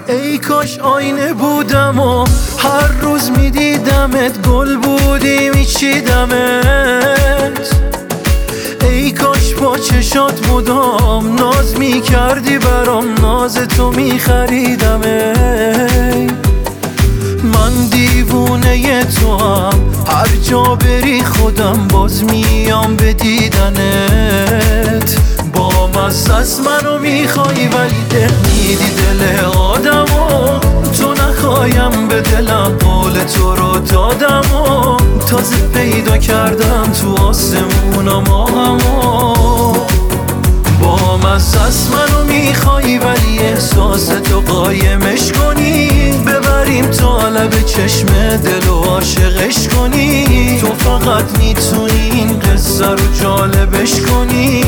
ای کاش آینه بودم و هر روز میدیدمت، گل بودی میچیدمت. ای کاش با چشات مدام ناز میکردی برام، ناز تو میخریدمت. من دیوونه تو هم، هر جا بری خودم باز میام به دیدنت. با مزه از منو میخوای ولی ده میدی دل آدمو. تو نخوایم به دلم، قول تو رو دادم و تازه پیدا کردم تو آسمونا ماهمو. با مزه از منو میخوای ولی احساس تو قایمش کنی، ببریم تا لب چشم دل و عاشقش کنی. تو فقط میتونی این قصه رو جالبش کنی.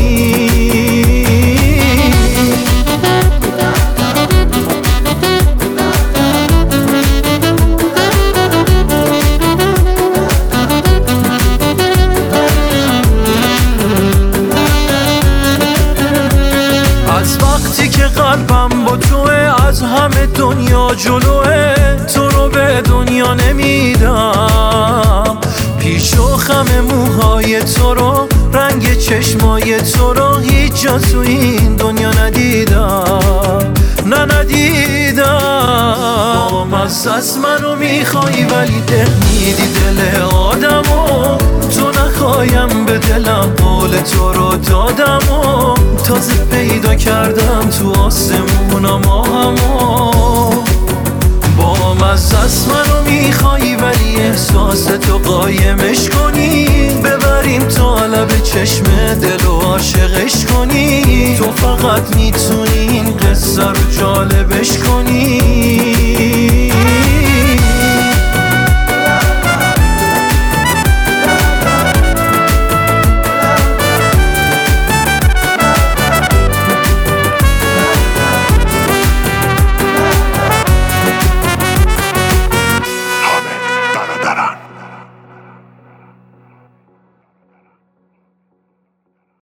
از وقتی که قلبم با توه، از همه دنیا جلوه، تو رو به دنیا نمیدم. پیش و خم موهای تو رو، رنگ چشمای تو رو هیچ جا تو این دنیا ندیدم، نه ندیدم. با مزه از منو میخوای ولی ده میدی دل آدمو. تو نخوایم به دلم، قول تو رو دادم و تازه پیدا کردم تو آسمونا ماهمو. با مزه از منو میخوای ولی احساس تو قایمش کنی، ببریم تا لب چشم دل و عاشقش کنی. تو فقط میتونی این قصه رو